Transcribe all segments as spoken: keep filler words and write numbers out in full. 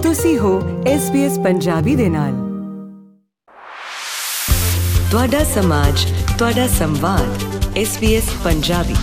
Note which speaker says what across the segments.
Speaker 1: ਤੁਸੀਂ ਹੋ S B S Punjabi ਦੇ ਨਾਲ। ਤੁਹਾਡਾ ਸਮਾਜ, ਤੁਹਾਡਾ ਸੰਵਾਦ, S B S Punjabi.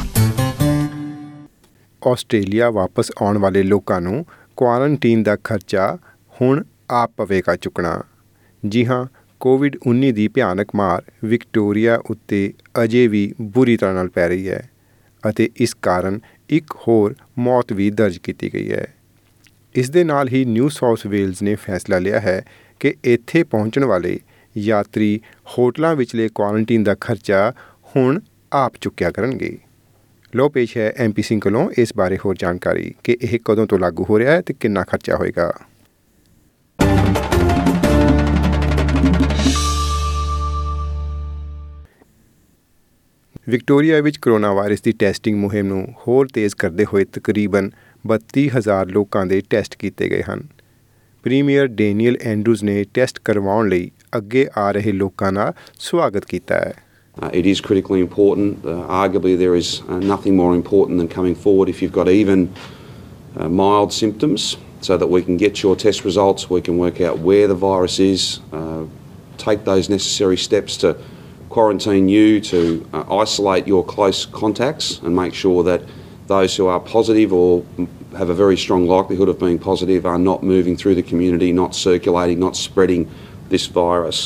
Speaker 2: Australia ਵਾਪਸ ਆਉਣ ਵਾਲੇ ਲੋਕਾਂ ਨੂੰ ਕੁਆਰੰਟੀਨ ਦਾ ਖਰਚਾ ਹੁਣ ਆਪ ਪਵੇਗਾ ਚੁੱਕਣਾ। ਜੀ ਹਾਂ, ਕੋਵਿਡ ਉੱਨੀ ਦੀ ਭਿਆਨਕ ਮਾਰ ਵਿਕਟੋਰੀਆ ਉੱਤੇ ਅਜੇ ਵੀ ਬੁਰੀ ਤਰ੍ਹਾਂ ਨਾਲ ਪੈ ਰਹੀ ਹੈ ਅਤੇ ਇਸ ਕਾਰਨ ਇੱਕ ਹੋਰ ਮੌਤ ਵੀ ਦਰਜ ਕੀਤੀ ਗਈ ਹੈ। ਇਸ ਦੇ ਨਾਲ ਹੀ ਨਿਊ ਸਾਊਥ ਵੇਲਜ਼ ਨੇ ਫੈਸਲਾ ਲਿਆ ਹੈ ਕਿ ਇੱਥੇ ਪਹੁੰਚਣ ਵਾਲੇ ਯਾਤਰੀ ਹੋਟਲਾਂ ਵਿਚਲੇ ਕੁਆਰੰਟੀਨ ਦਾ ਖਰਚਾ ਹੁਣ ਆਪ ਚੁੱਕਿਆ ਕਰਨਗੇ। ਲੋ ਪੇਸ਼ ਹੈ ਐਮ ਪੀ ਸਿੰਘ ਕੋਲੋਂ ਇਸ ਬਾਰੇ ਹੋਰ ਜਾਣਕਾਰੀ ਕਿ ਇਹ ਕਦੋਂ ਤੋਂ ਲਾਗੂ ਹੋ ਰਿਹਾ ਹੈ ਅਤੇ ਕਿੰਨਾ ਖਰਚਾ ਹੋਏਗਾ। ਵਿਕਟੋਰੀਆ ਵਿੱਚ ਕਰੋਨਾ ਵਾਇਰਸ ਦੀ ਟੈਸਟਿੰਗ ਮੁਹਿੰਮ ਨੂੰ ਹੋਰ ਤੇਜ਼ ਕਰਦੇ ਹੋਏ ਤਕਰੀਬਨ ਬੱਤੀ ਹਜ਼ਾਰ ਲੋਕਾਂ ਦੇ ਟੈਸਟ ਕੀਤੇ ਗਏ ਹਨ। ਪ੍ਰੀਮੀਅਰ ਡੇਨੀਅਲ ਐਂਡਰੂਜ਼ ਨੇ ਟੈਸਟ ਕਰਵਾਉਣ ਲਈ ਅੱਗੇ ਆ ਰਹੇ ਲੋਕਾਂ ਨਾਲ ਸਵਾਗਤ ਕੀਤਾ ਹੈ।
Speaker 3: Uh, it is critically important. Uh, arguably, there is uh, nothing more important than coming forward if you've got even uh, mild symptoms, so that we can get your test results, we can work out where the virus is, uh, take those necessary steps to quarantine you, to uh, isolate your close contacts and make sure that those who are positive or have a very strong likelihood of being positive are not moving through the community, not circulating, not spreading this virus.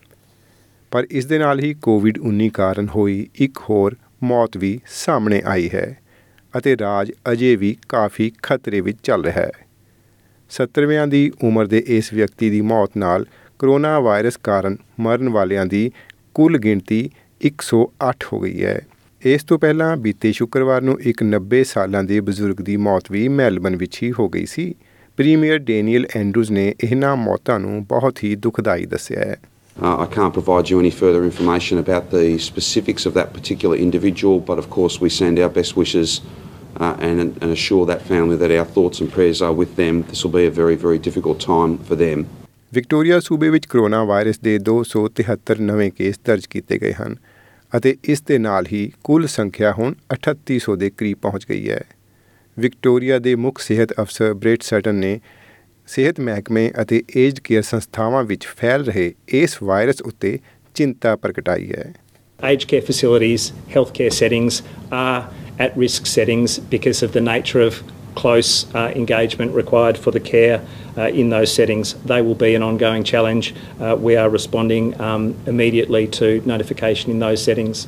Speaker 2: ਪਰ ਇਸ ਦੇ ਨਾਲ ਹੀ Covid ਉੱਨੀ ਕਾਰਨ ਹੋਈ ਇੱਕ ਹੋਰ ਮੌਤ ਵੀ ਸਾਹਮਣੇ ਆਈ ਹੈ ਅਤੇ ਰਾਜ ਅਜੇ ਵੀ ਕਾਫੀ ਖਤਰੇ ਵਿੱਚ ਚੱਲ ਰਿਹਾ ਹੈ। ਸੱਤਰਵਿਆਂ ਦੀ ਉਮਰ ਦੇ ਇਸ ਵਿਅਕਤੀ ਦੀ ਮੌਤ ਨਾਲ ਕਰੋਨਾ ਵਾਇਰਸ ਕਾਰਨ ਮਰਨ ਵਾਲਿਆਂ ਦੀ ਕੁੱਲ ਗਿਣਤੀ ਇੱਕ ਸੌ ਅੱਠ ਹੋ ਗਈ ਹੈ। ਇਸ ਤੋਂ ਪਹਿਲਾਂ ਬੀਤੇ ਸ਼ੁੱਕਰਵਾਰ ਨੂੰ ਇੱਕ ਨੱਬੇ ਸਾਲਾਂ ਦੇ ਬਜ਼ੁਰਗ ਦੀ ਮੌਤ ਵੀ ਮੈਲਬਨ ਵਿੱਚ ਹੀ ਹੋ ਗਈ ਸੀ। ਪ੍ਰੀਮੀਅਰ ਡੇਨੀਅਲ ਐਂਡਰੂਜ਼ ਨੇ ਇਹਨਾਂ ਮੌਤਾਂ ਨੂੰ ਬਹੁਤ ਹੀ ਦੁਖਦਾਈ ਦੱਸਿਆ ਹੈ।
Speaker 3: Uh, I can't provide you any further information about the specifics of that particular individual, but of course we send our best wishes uh, and, and assure that family that our thoughts and prayers are with them. This will be a very, very difficult time for them.
Speaker 2: Victoria ਸੂਬੇ ਵਿੱਚ corona virus ਦੇ ਦੋ ਸੌ ਤਿਹੱਤਰ ਨਵੇਂ case ਦਰਜ ਕੀਤੇ ਗਏ ਹਨ ਅਤੇ ਇਸ ਦੇ ਨਾਲ ਹੀ ਕੁੱਲ ਸੰਖਿਆ ਹੁਣ ਅਠੱਤੀ ਸੌ ਦੇ ਕਰੀਬ ਪਹੁੰਚ ਗਈ ਹੈ। ਵਿਕਟੋਰੀਆ ਦੇ ਮੁੱਖ ਸਿਹਤ ਅਫਸਰ ਬ੍ਰੇਟ ਸਟਨ ਨੇ ਸਿਹਤ ਮਹਿਕਮੇ ਅਤੇ ਏਜਡ ਕੇਅਰ ਸੰਸਥਾਵਾਂ ਵਿੱਚ ਫੈਲ ਰਹੇ ਇਸ ਵਾਇਰਸ ਉੱਤੇ ਚਿੰਤਾ ਪ੍ਰਗਟਾਈ ਹੈ।
Speaker 4: Aged care facilities, healthcare settings are at risk settings because of the nature of close uh, engagement required for the care uh, in those settings. They will be an ongoing challenge. Uh, we are responding um, immediately to notification in those settings.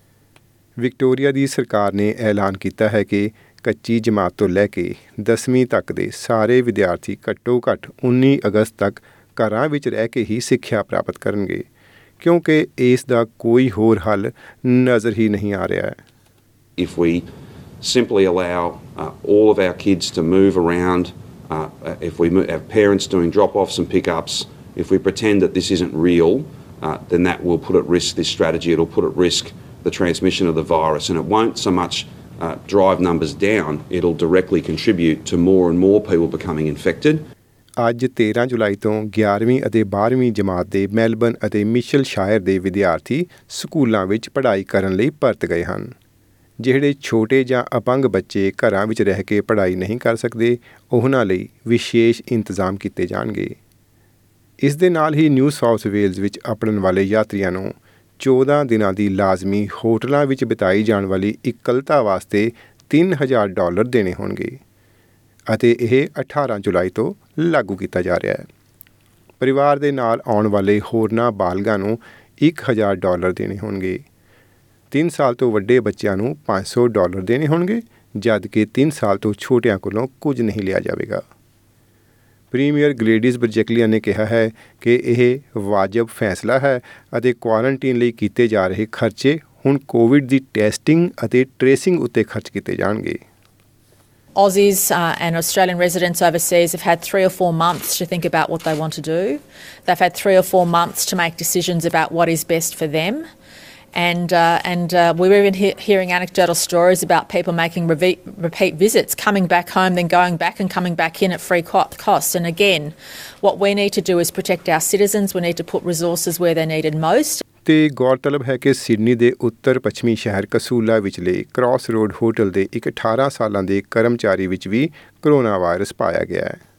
Speaker 2: Victoria ਦੀ ਸਰਕਾਰ ਨੇ ਐਲਾਨ ਕੀਤਾ ਹੈ ਕਿ ਕੱਚੀ ਜਮਾਤ ਤੋਂ ਲੈ ਕੇ ਦਸਵੀਂ ਤੱਕ ਦੇ ਸਾਰੇ ਵਿਦਿਆਰਥੀ ਘੱਟੋ ਘੱਟ ਉੱਨੀ ਅਗਸਤ ਤੱਕ ਘਰਾਂ ਵਿੱਚ ਰਹਿ ਕੇ ਹੀ ਸਿੱਖਿਆ ਪ੍ਰਾਪਤ ਕਰਨਗੇ ਕਿਉਂਕਿ ਇਸ ਦਾ ਕੋਈ ਹੋਰ ਹੱਲ ਨਜ਼ਰ ਹੀ ਨਹੀਂ ਆ ਰਿਹਾ ਹੈ।
Speaker 3: If we simply allow uh, all of our kids to move around, uh, if we have parents doing drop-offs and pick-ups, if we pretend that this isn't real, uh, then that will put at risk this strategy. It'll put at risk the transmission of the virus, and it won't so much Uh, drive numbers down, it'll directly contribute to more and more people becoming infected.
Speaker 2: ਅੱਜ ਤੇਰ੍ਹਾਂ ਜੁਲਾਈ ਤੋਂ ਗਿਆਰਵੀਂ ਅਤੇ ਬਾਰ੍ਹਵੀਂ ਜਮਾਤ ਦੇ Melbourne ਅਤੇ ਮਿਸ਼ਲ ਸ਼ਾਇਰ ਦੇ ਵਿਦਿਆਰਥੀ ਸਕੂਲਾਂ ਵਿੱਚ ਪੜ੍ਹਾਈ ਕਰਨ ਲਈ ਪਰਤ ਗਏ ਹਨ। ਜਿਹੜੇ ਛੋਟੇ ਜਾਂ ਅਪੰਗ ਬੱਚੇ ਘਰਾਂ ਵਿੱਚ ਰਹਿ ਕੇ ਪੜ੍ਹਾਈ ਨਹੀਂ ਕਰ ਸਕਦੇ, ਉਹਨਾਂ ਲਈ ਵਿਸ਼ੇਸ਼ ਇੰਤਜ਼ਾਮ ਕੀਤੇ ਜਾਣਗੇ। ਇਸ ਦੇ ਨਾਲ ਹੀ ਨਿਊ ਸਾਊਥ ਵੇਲਜ਼ ਵਿੱਚ ਅਪਣਨ ਵਾਲੇ ਯਾਤਰੀਆਂ ਨੂੰ ਚੌਦਾਂ ਦਿਨਾਂ ਦੀ ਲਾਜ਼ਮੀ ਹੋਟਲਾਂ ਵਿੱਚ ਬਿਤਾਈ ਜਾਣ ਵਾਲੀ ਇਕੱਲਤਾ ਵਾਸਤੇ ਤਿੰਨ ਹਜ਼ਾਰ ਡਾਲਰ ਦੇਣੇ ਹੋਣਗੇ ਅਤੇ ਇਹ ਅਠਾਰ੍ਹਾਂ ਜੁਲਾਈ ਤੋਂ ਲਾਗੂ ਕੀਤਾ ਜਾ ਰਿਹਾ ਹੈ। ਪਰਿਵਾਰ ਦੇ ਨਾਲ ਆਉਣ ਵਾਲੇ ਹੋਰਨਾਂ ਬਾਲਗਾਂ ਨੂੰ ਇੱਕ ਹਜ਼ਾਰ ਡਾਲਰ ਦੇਣੇ ਹੋਣਗੇ। ਤਿੰਨ ਸਾਲ ਤੋਂ ਵੱਡੇ ਬੱਚਿਆਂ ਨੂੰ ਪੰਜ ਸੌ ਡਾਲਰ ਦੇਣੇ ਹੋਣਗੇ, ਜਦ ਕਿ ਤਿੰਨ ਸਾਲ ਤੋਂ ਛੋਟਿਆਂ ਕੋਲੋਂ ਕੁਝ ਨਹੀਂ ਲਿਆ ਜਾਵੇਗਾ। ਪ੍ਰੀਮੀਅਰ ਗਲੇਡਿਸ ਬਰਜੈਕਲੀਆ ਨੇ ਕਿਹਾ ਹੈ ਕਿ ਇਹ ਵਾਜਬ ਫੈਸਲਾ ਹੈ ਅਤੇ ਕੁਆਰੰਟੀਨ ਲਈ ਕੀਤੇ ਜਾ ਰਹੇ ਖਰਚੇ ਹੁਣ ਕੋਵਿਡ ਦੀ ਟੈਸਟਿੰਗ ਅਤੇ ਟ੍ਰੇਸਿੰਗ ਉੱਤੇ ਖਰਚ ਕੀਤੇ ਜਾਣਗੇ।
Speaker 5: Aussies uh, and Australian residents overseas have had three or four months to think about what they want to do. They've had three or four months to make decisions about what is best for them. And, uh, and uh, we were even he- hearing anecdotal stories about people making repeat, repeat visits, coming back home, then going back and coming back in at free co- cost. And again, what we need to do is protect our citizens. We need to put resources where they're needed most.
Speaker 2: ਤੇ ਗੌਰਤਲਬ ਹੈ ਕਿ Sydney ਦੇ ਉੱਤਰ ਪੱਛਮੀ ਸ਼ਹਿਰ ਕਸੂਲਾ ਵਿਚਲੇ cross road hotel ਦੇ ਇੱਕ ਅਠਾਰ੍ਹਾਂ ਸਾਲਾਂ ਦੇ ਕਰਮਚਾਰੀ ਵਿੱਚ ਵੀ ਕਰੋਨਾ ਵਾਇਰਸ ਪਾਇਆ ਗਿਆ ਹੈ।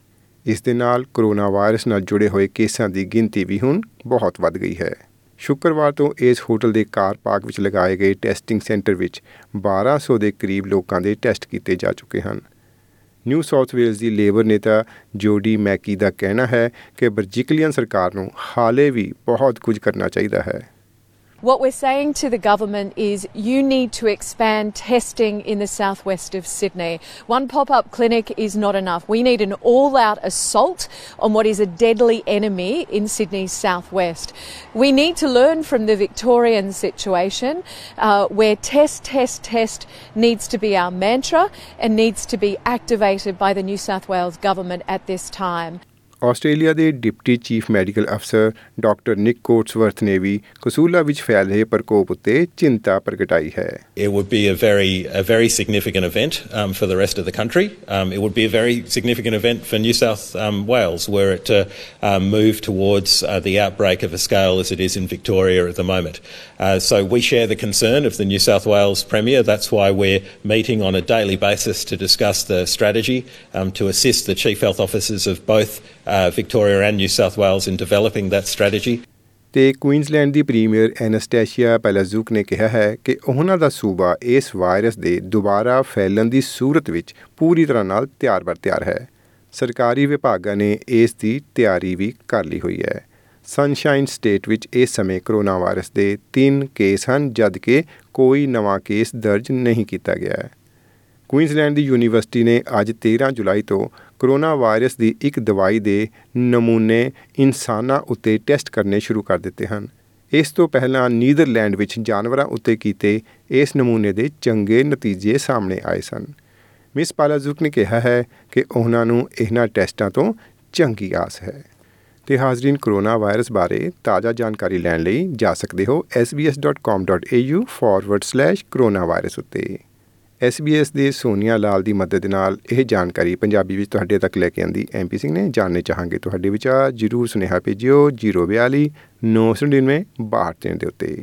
Speaker 2: ਇਸ ਦੇ ਨਾਲ ਕਰੋਨਾ ਵਾਇਰਸ ਨਾਲ ਜੁੜੇ ਹੋਏ ਕੇਸਾਂ ਦੀ ਗਿਣਤੀ ਵੀ ਹੁਣ ਬਹੁਤ ਵੱਧ ਗਈ ਹੈ। ਸ਼ੁੱਕਰਵਾਰ ਤੋਂ ਇਸ ਹੋਟਲ ਦੇ ਕਾਰ ਪਾਰਕ ਵਿੱਚ ਲਗਾਏ ਗਏ ਟੈਸਟਿੰਗ ਸੈਂਟਰ ਵਿੱਚ ਬਾਰਾਂ ਸੌ ਦੇ ਕਰੀਬ ਲੋਕਾਂ ਦੇ ਟੈਸਟ ਕੀਤੇ ਜਾ ਚੁੱਕੇ ਹਨ। ਨਿਊ ਸਾਊਥ ਵੇਲਜ਼ ਦੀ ਲੇਬਰ ਨੇਤਾ ਜੋਡੀ ਮੈਕੀ ਦਾ ਕਹਿਣਾ ਹੈ ਕਿ ਬਰਜਿਕਲੀਅਨ ਸਰਕਾਰ ਨੂੰ ਹਾਲੇ ਵੀ ਬਹੁਤ ਕੁਝ ਕਰਨਾ ਚਾਹੀਦਾ ਹੈ।
Speaker 6: What we're saying to the government is you need to expand testing in the southwest of Sydney. One pop-up clinic is not enough. We need an all-out assault on what is a deadly enemy in Sydney's southwest. We need to learn from the Victorian situation uh, where test, test, test needs to be our mantra and needs to be activated by the New South Wales government at this time.
Speaker 2: Australia ਦੇ deputy chief medical ਅਫਸਰ doctor Nick Coatsworth ਨੇ ਵੀ ਕਸੂਲਾ ਵਿੱਚ ਫੈਲ ਰਹੇ ਪ੍ਰਕੋਪ ਉੱਤੇ ਚਿੰਤਾ ਪ੍ਰਗਟਾਈ ਹੈ।
Speaker 7: It would be a very a very significant event um, for the rest of the country. Um, it would be a very significant event for New South um, Wales were it to um, move towards uh, the outbreak of a scale as it is in Victoria at the moment. Uh, so we share the concern of the New South Wales Premier. That's why we're meeting on a daily basis to discuss the strategy um, to assist the chief health officers of both Uh, Victoria and New South Wales in developing that strategy.
Speaker 2: ਤੇ Queensland ਦੀ premier Annastacia Palaszczuk ਨੇ ਕਿਹਾ ਹੈ ਕਿ ਉਹਨਾਂ ਦਾ ਸੂਬਾ ਇਸ virus ਦੇ ਦੁਬਾਰਾ ਫੈਲਣ ਦੀ ਸੂਰਤ ਵਿੱਚ ਪੂਰੀ ਤਰ੍ਹਾਂ ਨਾਲ ਤਿਆਰ ਬਰ ਤਿਆਰ ਹੈ। ਸਰਕਾਰੀ ਵਿਭਾਗਾਂ ਨੇ ਇਸ ਦੀ ਤਿਆਰੀ ਵੀ ਕਰ ਲਈ ਹੋਈ ਹੈ। ਸਨਸ਼ਾਈਨ ਸਟੇਟ ਵਿੱਚ ਇਸ ਸਮੇਂ ਕਰੋਨਾ ਵਾਇਰਸ ਦੇ ਤਿੰਨ ਕੇਸ ਹਨ, ਜਦਕਿ ਕੋਈ ਨਵਾਂ ਕੇਸ ਦਰਜ ਨਹੀਂ ਕੀਤਾ ਗਿਆ ਹੈ। ਕੁਈਨਜ਼ਲੈਂਡ ਦੀ ਯੂਨੀਵਰਸਿਟੀ ਨੇ ਅੱਜ ਤੇਰ੍ਹਾਂ ਜੁਲਾਈ ਤੋਂ ਕਰੋਨਾ ਵਾਇਰਸ ਦੀ ਇੱਕ ਦਵਾਈ ਦੇ ਨਮੂਨੇ ਇਨਸਾਨਾਂ ਉੱਤੇ ਟੈਸਟ ਕਰਨੇ ਸ਼ੁਰੂ ਕਰ ਦਿੱਤੇ ਹਨ। ਇਸ ਤੋਂ ਪਹਿਲਾਂ ਨੀਦਰਲੈਂਡ ਵਿੱਚ ਜਾਨਵਰਾਂ ਉੱਤੇ ਕੀਤੇ ਇਸ ਨਮੂਨੇ ਦੇ ਚੰਗੇ ਨਤੀਜੇ ਸਾਹਮਣੇ ਆਏ ਸਨ। ਮਿਸ ਪਾਲਾਜ਼ੂਕ ਨੇ ਕਿਹਾ ਹੈ ਕਿ ਉਹਨਾਂ ਨੂੰ ਇਹਨਾਂ ਟੈਸਟਾਂ ਤੋਂ ਚੰਗੀ ਆਸ ਹੈ। ਤੇ ਹਾਜ਼ਰੀਨ, ਕਰੋਨਾ ਵਾਇਰਸ ਬਾਰੇ ਤਾਜ਼ਾ ਜਾਣਕਾਰੀ ਲੈਣ ਲਈ ਜਾ ਸਕਦੇ ਹੋ S B S dot com dot A U forward slash corona virus ਉੱਤੇ। ਐਸ ਬੀ ਐਸ ਦੇ ਸੋਨੀਆ ਲਾਲ ਦੀ ਮਦਦ ਦੇ ਨਾਲ ਇਹ ਜਾਣਕਾਰੀ ਪੰਜਾਬੀ ਵਿੱਚ ਤੁਹਾਡੇ ਤੱਕ ਲੈ ਕੇ ਆਂਦੀ ਐਮ ਪੀ ਸਿੰਘ ਨੇ। ਜਾਣਨੇ ਚਾਹਾਂਗੇ ਤੁਹਾਡੇ ਵਿਚਾਰ, ਜ਼ਰੂਰ ਸੁਨੇਹਾ ਭੇਜਿਓ ਜ਼ੀਰੋ ਬਿਆਲੀ ਨੌ ਸੌ ਨੜਿਨਵੇਂ ਬਾਹਠ ਤਿੰਨ ਦੇ ਉੱਤੇ।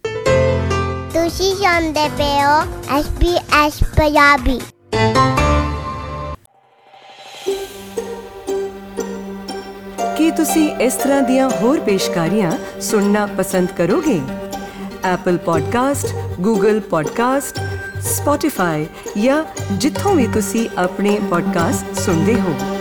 Speaker 8: ਤੁਸੀਂ ਸੁਣਦੇ ਪਏ ਹੋ ਐਸ ਬੀ ਐਸ ਪੰਜਾਬੀ।
Speaker 1: ਕੀ ਤੁਸੀਂ ਇਸ ਤਰ੍ਹਾਂ ਦੀਆਂ ਹੋਰ ਪੇਸ਼ਕਾਰੀਆਂ ਸੁਣਨਾ ਪਸੰਦ ਕਰੋਗੇ? Apple podcast, Google podcast, Spotify ਜਾਂ ਜਿੱਥੋਂ ਵੀ ਤੁਸੀਂ ਆਪਣੇ ਪੋਡਕਾਸਟ ਸੁਣਦੇ ਹੋ।